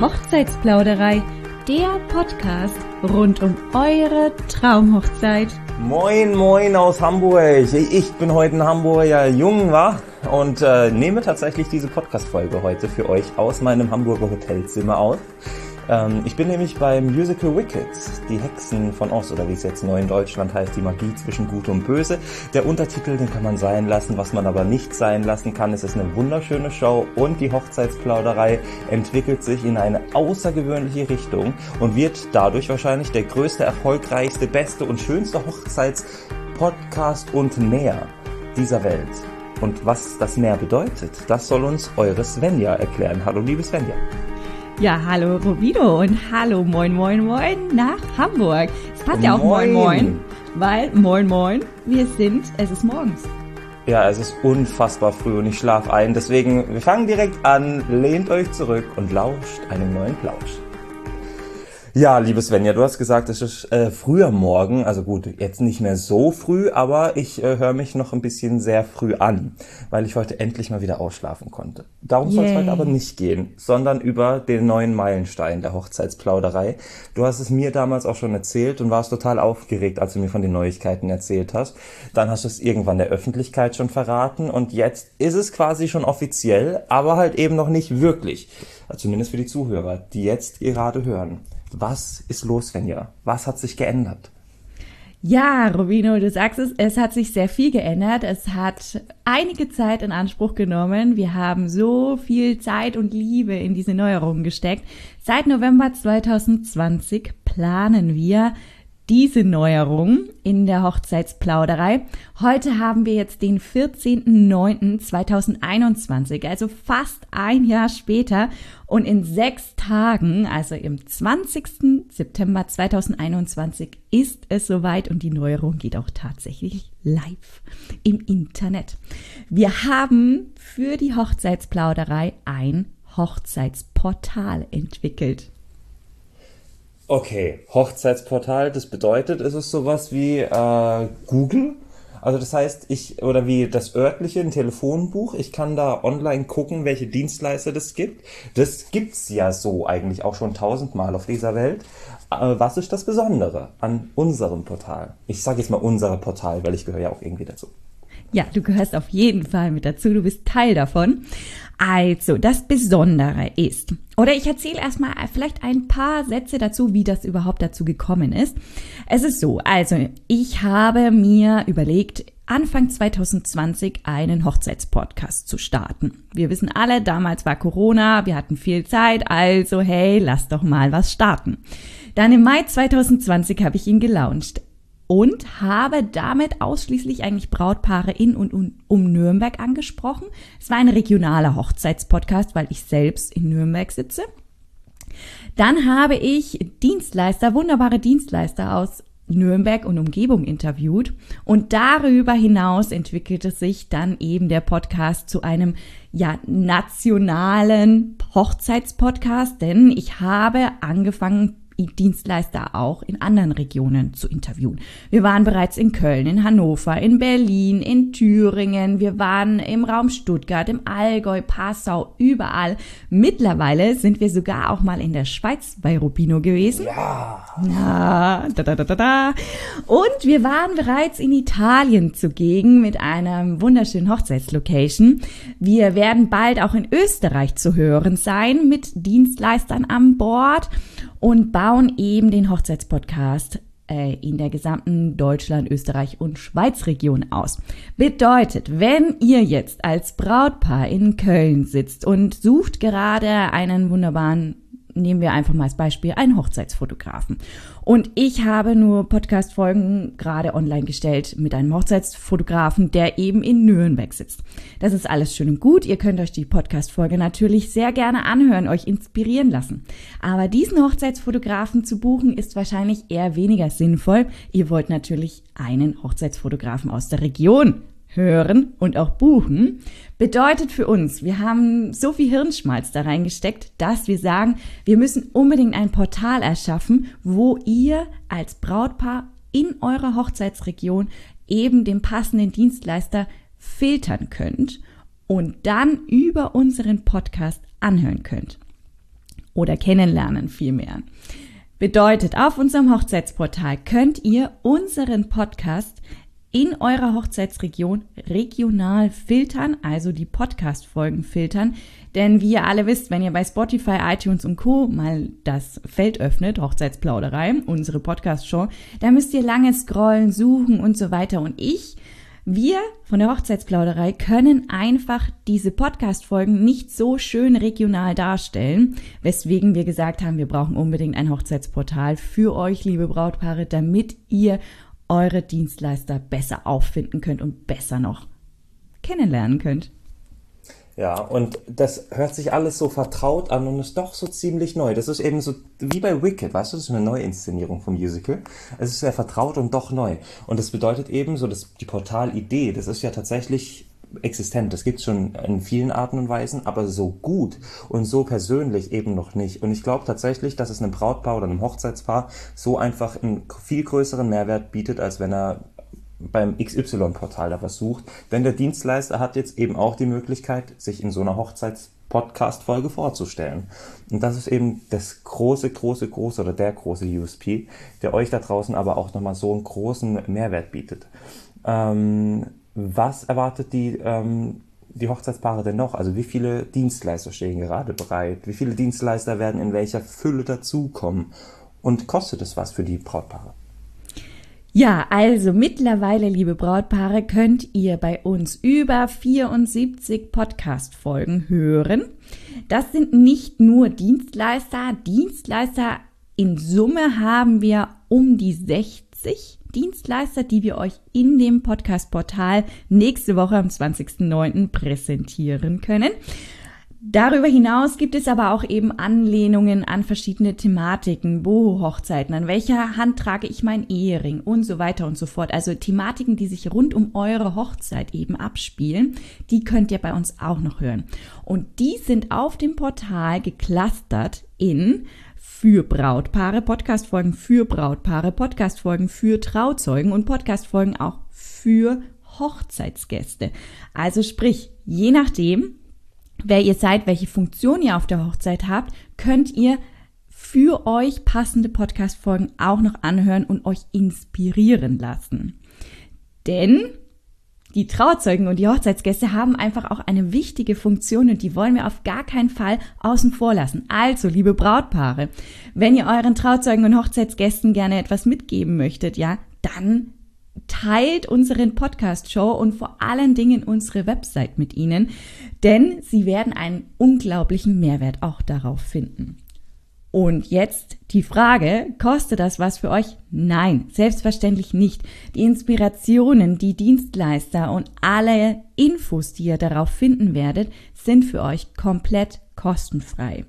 Hochzeitsplauderei, der Podcast rund um eure Traumhochzeit. Moin, moin aus Hamburg. Ich bin heute ein Hamburger Jung, wa? Und nehme tatsächlich diese Podcast-Folge heute für euch aus meinem Hamburger Hotelzimmer auf. Ich bin nämlich beim Musical Wicked, die Hexen von Oz, oder wie es jetzt neu in Deutschland heißt, die Magie zwischen Gut und Böse. Der Untertitel, den kann man sein lassen, was man aber nicht sein lassen kann. Es ist eine wunderschöne Show und die Hochzeitsplauderei entwickelt sich in eine außergewöhnliche Richtung und wird dadurch wahrscheinlich der größte, erfolgreichste, beste und schönste Hochzeitspodcast und mehr dieser Welt. Und was das mehr bedeutet, das soll uns eure Svenja erklären. Hallo, liebe Svenja. Ja, hallo Robino und hallo moin moin moin nach Hamburg. Es passt ja auch moin moin, weil moin, es ist morgens. Ja, es ist unfassbar früh und ich schlafe ein. Deswegen, wir fangen direkt an, lehnt euch zurück und lauscht einem neuen Plausch. Ja, liebe Svenja, du hast gesagt, es ist früher Morgen, also gut, jetzt nicht mehr so früh, aber ich höre mich noch ein bisschen sehr früh an, weil ich heute endlich mal wieder ausschlafen konnte. Darum soll es heute aber nicht gehen, sondern über den neuen Meilenstein der Hochzeitsplauderei. Du hast es mir damals auch schon erzählt und warst total aufgeregt, als du mir von den Neuigkeiten erzählt hast. Dann hast du es irgendwann der Öffentlichkeit schon verraten und jetzt ist es quasi schon offiziell, aber halt eben noch nicht wirklich. Also zumindest für die Zuhörer, die jetzt gerade hören. Was ist los, Svenja? Was hat sich geändert? Ja, Robino, du sagst es hat sich sehr viel geändert. Es hat einige Zeit in Anspruch genommen. Wir haben so viel Zeit und Liebe in diese Neuerungen gesteckt. Seit November 2020 planen wir diese Neuerung in der Hochzeitsplauderei. Heute haben wir jetzt den 14.09.2021, also fast ein Jahr später. Und in 6 Tagen, also im 20. September 2021, ist es soweit und die Neuerung geht auch tatsächlich live im Internet. Wir haben für die Hochzeitsplauderei ein Hochzeitsportal entwickelt. Okay, Hochzeitsportal, das bedeutet, ist es sowas wie Google? Also das heißt, oder wie das örtliche, ein Telefonbuch, ich kann da online gucken, welche Dienstleister das gibt. Das gibt's ja so eigentlich auch schon 1000-mal auf dieser Welt. Was ist das Besondere an unserem Portal? Ich sage jetzt mal unser Portal, weil ich gehöre ja auch irgendwie dazu. Ja, du gehörst auf jeden Fall mit dazu, du bist Teil davon. Also, das Besondere ist, oder ich erzähle erstmal vielleicht ein paar Sätze dazu, wie das überhaupt dazu gekommen ist. Es ist so, also ich habe mir überlegt, Anfang 2020 einen Hochzeitspodcast zu starten. Wir wissen alle, damals war Corona, wir hatten viel Zeit, also hey, lass doch mal was starten. Dann im Mai 2020 habe ich ihn gelauncht. Und habe damit ausschließlich eigentlich Brautpaare in und um Nürnberg angesprochen. Es war ein regionaler Hochzeitspodcast, weil ich selbst in Nürnberg sitze. Dann habe ich wunderbare Dienstleister aus Nürnberg und Umgebung interviewt. Und darüber hinaus entwickelte sich dann eben der Podcast zu einem nationalen Hochzeitspodcast, denn ich habe angefangen, Dienstleister auch in anderen Regionen zu interviewen. Wir waren bereits in Köln, in Hannover, in Berlin, in Thüringen, wir waren im Raum Stuttgart, im Allgäu, Passau, überall. Mittlerweile sind wir sogar auch mal in der Schweiz bei Robino gewesen. Ja. Und wir waren bereits in Italien zugegen mit einer wunderschönen Hochzeitslocation. Wir werden bald auch in Österreich zu hören sein mit Dienstleistern an Bord und bauen eben den Hochzeitspodcast in der gesamten Deutschland, Österreich und Schweiz Region aus. Bedeutet, wenn ihr jetzt als Brautpaar in Köln sitzt und sucht gerade einen wunderbaren, nehmen wir einfach mal als Beispiel, einen Hochzeitsfotografen. Und ich habe nur Podcast-Folgen gerade online gestellt mit einem Hochzeitsfotografen, der eben in Nürnberg sitzt. Das ist alles schön und gut. Ihr könnt euch die Podcast-Folge natürlich sehr gerne anhören, euch inspirieren lassen. Aber diesen Hochzeitsfotografen zu buchen, ist wahrscheinlich eher weniger sinnvoll. Ihr wollt natürlich einen Hochzeitsfotografen aus der Region hören und auch buchen. Bedeutet für uns, wir haben so viel Hirnschmalz da reingesteckt, dass wir sagen, wir müssen unbedingt ein Portal erschaffen, wo ihr als Brautpaar in eurer Hochzeitsregion eben den passenden Dienstleister filtern könnt und dann über unseren Podcast anhören könnt. oder kennenlernen vielmehr. Bedeutet, auf unserem Hochzeitsportal könnt ihr unseren Podcast in eurer Hochzeitsregion regional filtern, also die Podcast-Folgen filtern. Denn wie ihr alle wisst, wenn ihr bei Spotify, iTunes und Co. mal das Feld öffnet, Hochzeitsplauderei, unsere Podcast-Show, da müsst ihr lange scrollen, suchen und so weiter. Und wir von der Hochzeitsplauderei können einfach diese Podcast-Folgen nicht so schön regional darstellen, weswegen wir gesagt haben, wir brauchen unbedingt ein Hochzeitsportal für euch, liebe Brautpaare, damit ihr eure Dienstleister besser auffinden könnt und besser noch kennenlernen könnt. Ja, und das hört sich alles so vertraut an und ist doch so ziemlich neu. Das ist eben so wie bei Wicked, weißt du, das ist eine Neuinszenierung vom Musical. Es ist sehr vertraut und doch neu. Und das bedeutet eben so, dass die Portalidee, das ist ja tatsächlich existent. Das gibt's schon in vielen Arten und Weisen, aber so gut und so persönlich eben noch nicht. Und ich glaube tatsächlich, dass es einem Brautpaar oder einem Hochzeitspaar so einfach einen viel größeren Mehrwert bietet, als wenn er beim XY-Portal da was sucht. Denn der Dienstleister hat jetzt eben auch die Möglichkeit, sich in so einer Hochzeits-Podcast-Folge vorzustellen. Und das ist eben das große oder der große USP, der euch da draußen aber auch nochmal so einen großen Mehrwert bietet. Was erwartet die Hochzeitspaare denn noch? Also wie viele Dienstleister stehen gerade bereit? Wie viele Dienstleister werden in welcher Fülle dazukommen? Und kostet es was für die Brautpaare? Ja, also mittlerweile, liebe Brautpaare, könnt ihr bei uns über 74 Podcast-Folgen hören. Das sind nicht nur Dienstleister. In Summe haben wir um die 60 Dienstleister, die wir euch in dem Podcast-Portal nächste Woche am 20.09. präsentieren können. Darüber hinaus gibt es aber auch eben Anlehnungen an verschiedene Thematiken, Boho-Hochzeiten, an welcher Hand trage ich meinen Ehering und so weiter und so fort. Also Thematiken, die sich rund um eure Hochzeit eben abspielen, die könnt ihr bei uns auch noch hören. Und die sind auf dem Portal geclustert in für Brautpaare, Podcastfolgen für Brautpaare, Podcastfolgen für Trauzeugen und Podcastfolgen auch für Hochzeitsgäste. Also sprich, je nachdem, wer ihr seid, welche Funktion ihr auf der Hochzeit habt, könnt ihr für euch passende Podcast-Folgen auch noch anhören und euch inspirieren lassen. Denn die Trauzeugen und die Hochzeitsgäste haben einfach auch eine wichtige Funktion und die wollen wir auf gar keinen Fall außen vor lassen. Also, liebe Brautpaare, wenn ihr euren Trauzeugen und Hochzeitsgästen gerne etwas mitgeben möchtet, ja, dann teilt unseren Podcast-Show und vor allen Dingen unsere Website mit ihnen, denn sie werden einen unglaublichen Mehrwert auch darauf finden. Und jetzt die Frage, kostet das was für euch? Nein, selbstverständlich nicht. Die Inspirationen, die Dienstleister und alle Infos, die ihr darauf finden werdet, sind für euch komplett kostenfrei.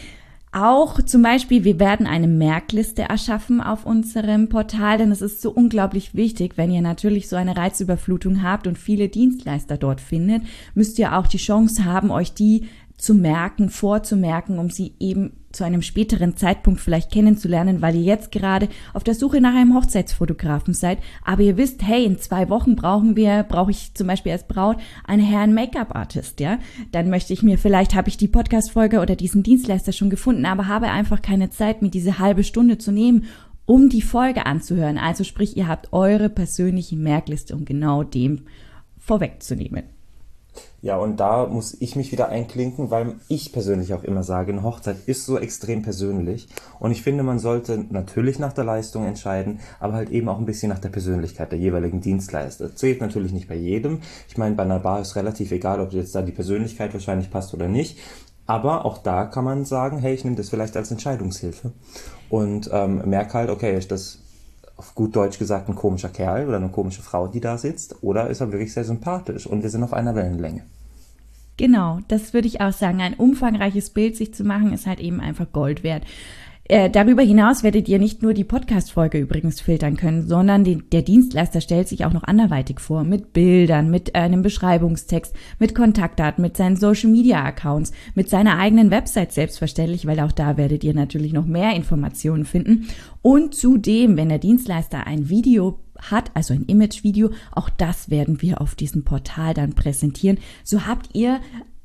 Auch zum Beispiel, wir werden eine Merkliste erschaffen auf unserem Portal, denn es ist so unglaublich wichtig, wenn ihr natürlich so eine Reizüberflutung habt und viele Dienstleister dort findet, müsst ihr auch die Chance haben, euch die zu merken, vorzumerken, um sie eben zu einem späteren Zeitpunkt vielleicht kennenzulernen, weil ihr jetzt gerade auf der Suche nach einem Hochzeitsfotografen seid, aber ihr wisst, hey, in 2 Wochen brauche ich zum Beispiel als Braut einen Herrn Make-up-Artist, ja, dann habe ich die Podcast-Folge oder diesen Dienstleister schon gefunden, aber habe einfach keine Zeit, mir diese halbe Stunde zu nehmen, um die Folge anzuhören. Also sprich, ihr habt eure persönliche Merkliste, um genau dem vorwegzunehmen. Ja, und da muss ich mich wieder einklinken, weil ich persönlich auch immer sage, eine Hochzeit ist so extrem persönlich und ich finde, man sollte natürlich nach der Leistung entscheiden, aber halt eben auch ein bisschen nach der Persönlichkeit der jeweiligen Dienstleister. Zählt natürlich nicht bei jedem. Ich meine, bei einer Bar ist relativ egal, ob jetzt da die Persönlichkeit wahrscheinlich passt oder nicht, aber auch da kann man sagen, hey, ich nehme das vielleicht als Entscheidungshilfe und merke halt, okay, ist das auf gut Deutsch gesagt ein komischer Kerl oder eine komische Frau, die da sitzt, oder ist er wirklich sehr sympathisch und wir sind auf einer Wellenlänge. Genau, das würde ich auch sagen. Ein umfangreiches Bild sich zu machen, ist halt eben einfach Gold wert. Darüber hinaus werdet ihr nicht nur die Podcast-Folge übrigens filtern können, sondern der Dienstleister stellt sich auch noch anderweitig vor, mit Bildern, mit einem Beschreibungstext, mit Kontaktdaten, mit seinen Social-Media-Accounts, mit seiner eigenen Website selbstverständlich, weil auch da werdet ihr natürlich noch mehr Informationen finden. Und zudem, wenn der Dienstleister ein Video hat, also ein Image-Video, auch das werden wir auf diesem Portal dann präsentieren. So habt ihr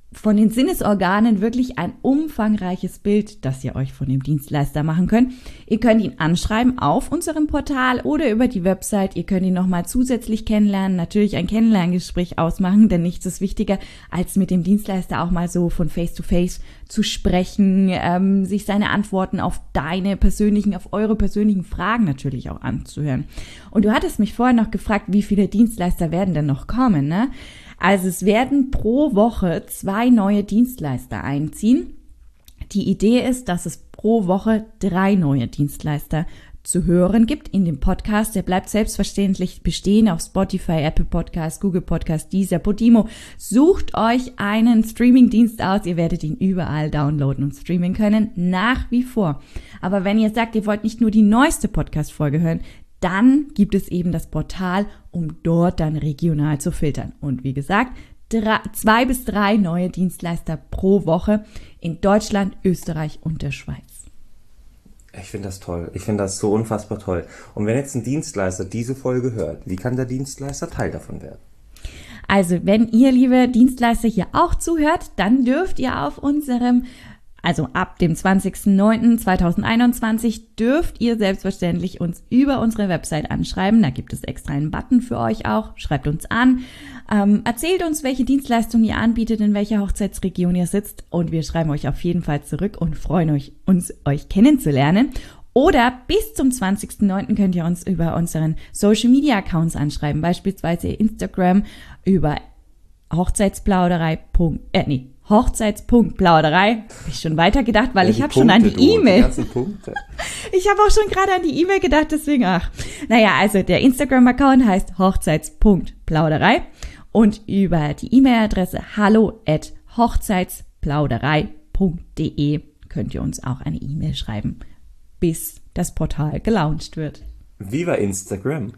von den Sinnesorganen wirklich ein umfangreiches Bild, das ihr euch von dem Dienstleister machen könnt. Ihr könnt ihn anschreiben auf unserem Portal oder über die Website. Ihr könnt ihn nochmal zusätzlich kennenlernen, natürlich ein Kennenlerngespräch ausmachen, denn nichts ist wichtiger, als mit dem Dienstleister auch mal so von Face to Face zu sprechen, sich seine Antworten auf eure persönlichen Fragen natürlich auch anzuhören. Und du hattest mich vorher noch gefragt, wie viele Dienstleister werden denn noch kommen, ne? Also es werden pro Woche 2 neue Dienstleister einziehen. Die Idee ist, dass es pro Woche 3 neue Dienstleister zu hören gibt in dem Podcast. Der bleibt selbstverständlich bestehen auf Spotify, Apple Podcast, Google Podcast, Deezer, Podimo. Sucht euch einen Streamingdienst aus. Ihr werdet ihn überall downloaden und streamen können, nach wie vor. Aber wenn ihr sagt, ihr wollt nicht nur die neueste Podcast-Folge hören, dann gibt es eben das Portal, um dort dann regional zu filtern. Und wie gesagt, 2 bis 3 neue Dienstleister pro Woche in Deutschland, Österreich und der Schweiz. Ich finde das toll. Ich finde das so unfassbar toll. Und wenn jetzt ein Dienstleister diese Folge hört, wie kann der Dienstleister Teil davon werden? Also, wenn ihr, liebe Dienstleister, hier auch zuhört, dann dürft ihr auf unserem ab dem 20.09.2021 dürft ihr selbstverständlich uns über unsere Website anschreiben. Da gibt es extra einen Button für euch auch. Schreibt uns an. Erzählt uns, welche Dienstleistungen ihr anbietet, in welcher Hochzeitsregion ihr sitzt. Und wir schreiben euch auf jeden Fall zurück und freuen uns, euch kennenzulernen. Oder bis zum 20.09. könnt ihr uns über unseren Social-Media-Accounts anschreiben. Beispielsweise Instagram über Hochzeitsplauderei. Hochzeits.plauderei. Habe ich schon weitergedacht, weil ich habe schon an die E-Mail. Ich habe auch schon gerade an die E-Mail gedacht, deswegen also der Instagram-Account heißt Hochzeits.plauderei und über die E-Mail-Adresse hallo@hochzeitsplauderei.de könnt ihr uns auch eine E-Mail schreiben, bis das Portal gelauncht wird. Wie war Instagram?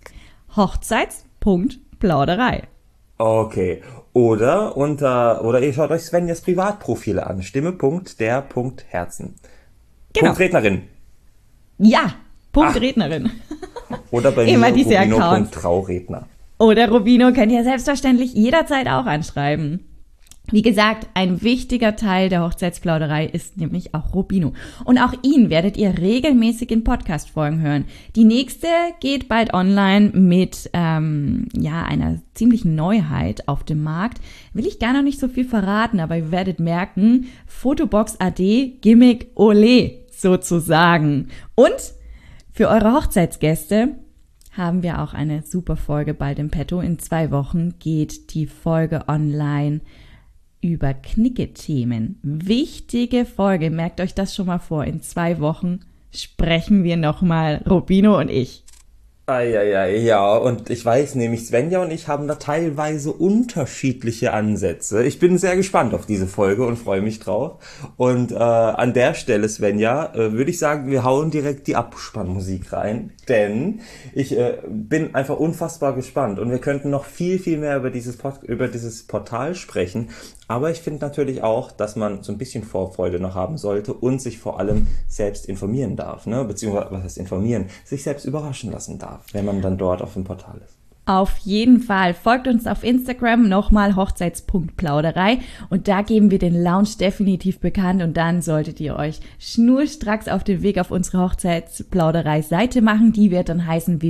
Hochzeits.plauderei. Okay. Oder ihr schaut euch Svenjas Privatprofile an. Stimme.der.herzen. Genau. Punkt Rednerin. Ja, Rednerin. Oder bei immer mir diese Rubino.trauredner. Oder Rubino könnt ihr selbstverständlich jederzeit auch anschreiben. Wie gesagt, ein wichtiger Teil der Hochzeitsplauderei ist nämlich auch Rubino. Und auch ihn werdet ihr regelmäßig in Podcast-Folgen hören. Die nächste geht bald online mit einer ziemlichen Neuheit auf dem Markt. Will ich gar noch nicht so viel verraten, aber ihr werdet merken, Fotobox AD, Gimmick, Olé sozusagen. Und für eure Hochzeitsgäste haben wir auch eine super Folge bald im Petto. In 2 Wochen geht die Folge online über Knicke-Themen. Wichtige Folge, merkt euch das schon mal vor. In 2 Wochen sprechen wir nochmal, Rubino und ich. Ja, und ich weiß nämlich, Svenja und ich haben da teilweise unterschiedliche Ansätze. Ich bin sehr gespannt auf diese Folge und freue mich drauf. Und an der Stelle, Svenja, würde ich sagen, wir hauen direkt die Abspannmusik rein, denn ich bin einfach unfassbar gespannt und wir könnten noch viel, viel mehr über dieses Portal sprechen. Aber ich finde natürlich auch, dass man so ein bisschen Vorfreude noch haben sollte und sich vor allem selbst informieren darf, ne? Beziehungsweise, was heißt informieren? Sich selbst überraschen lassen darf, wenn man dann dort auf dem Portal ist. Auf jeden Fall. Folgt uns auf Instagram nochmal Hochzeits.plauderei und da geben wir den Launch definitiv bekannt und dann solltet ihr euch schnurstracks auf den Weg auf unsere Hochzeitsplauderei-Seite machen. Die wird dann heißen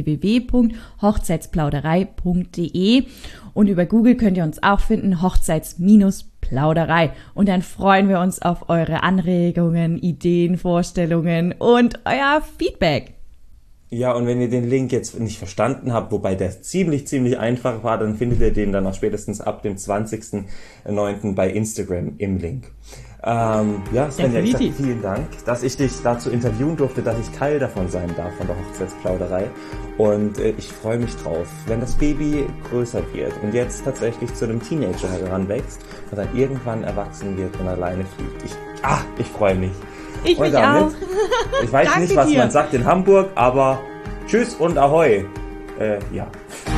www.hochzeitsplauderei.de und über Google könnt ihr uns auch finden, Hochzeits-Plauderei. Und dann freuen wir uns auf eure Anregungen, Ideen, Vorstellungen und euer Feedback. Ja, und wenn ihr den Link jetzt nicht verstanden habt, wobei der ziemlich einfach war, dann findet ihr den dann auch spätestens ab dem 20.09. bei Instagram im Link. Svenja, ich sage vielen Dank, dass ich dich dazu interviewen durfte, dass ich Teil davon sein darf, von der Hochzeitsplauderei. Und ich freue mich drauf, wenn das Baby größer wird und jetzt tatsächlich zu einem Teenager heranwächst und dann irgendwann erwachsen wird und alleine fliegt. Ich freue mich. Ich mich auch. Ich weiß nicht, was man sagt in Hamburg, aber tschüss und ahoi. Ja.